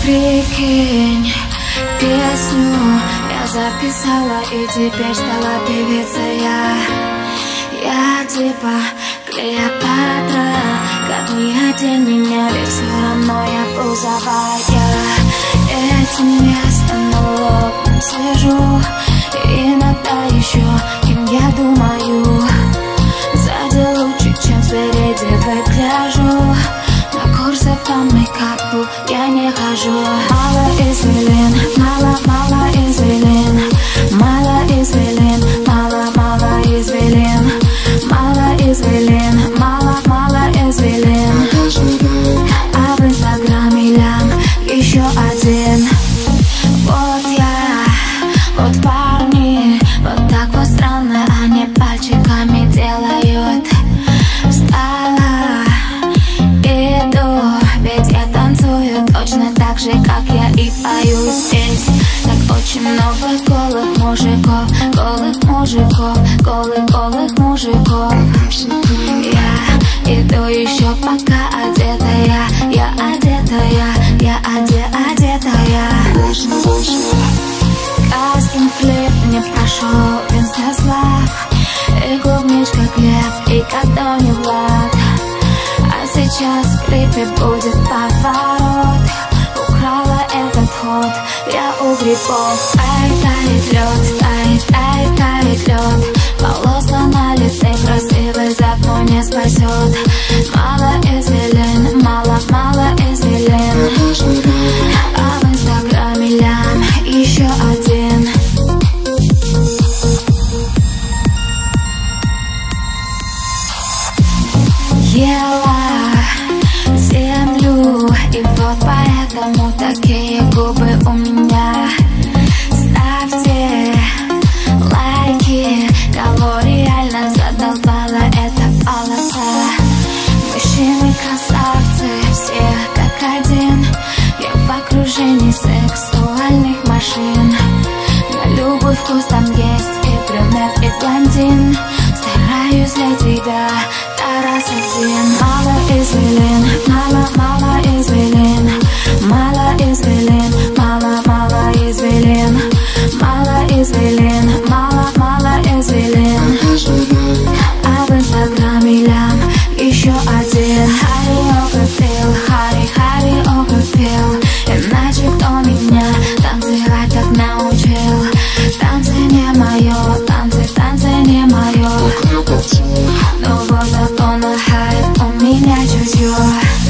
Прикинь, песню я записала и теперь стала певицей я типа Клеопатра, как ни одень меня, ведь все равно я пузовая. Этим местом на лоб слежу, и иногда еще кем я думаю. Сзади лучше, чем спереди выгляжу. На курсы по мейкапу я не хожу. Мало извилин, мало извилин, мало извилин, мало извилин, мало извилин, мало извилин. А в инстаграме лям еще один. Вот я, вот парни, вот так вот странно они пальчиками делают. Встала, иду, ведь я танцую точно так же, как я и пою здесь. Так очень много голых мужиков, голых мужиков, голых мужиков. Я иду еще пока одетая, я одетая, я одетая. Кастинг-клип не прошел, инстаслав, и клубничка Глеб, и Катони Влад. А сейчас в клипе будет поворот. Украла этот ход я у грибов. Тает лед, тает лед. Полоска на лице, красивый закон не спасет. Мало извилин, мало извилин. А в инстаграме лям еще один. Ела землю, и вот поэтому такие губы у меня. Ставьте лайки, кого реально задолбала эта полоса. Мужчины красавцы, все как один. Я в окружении сексуальных машин. На любой вкус там есть и брюнет, и блондин. Стараюсь для тебя раз один. Мало извилин, мало извилин, мало извилин, мало извилин, мало извилин, мало извилин. А в инстаграме лям еще один. Хари окупил, иначе кто меня танцевать так научил? Танцы не мое, танцы не мое. Но вот зато на хайп у меня чутье.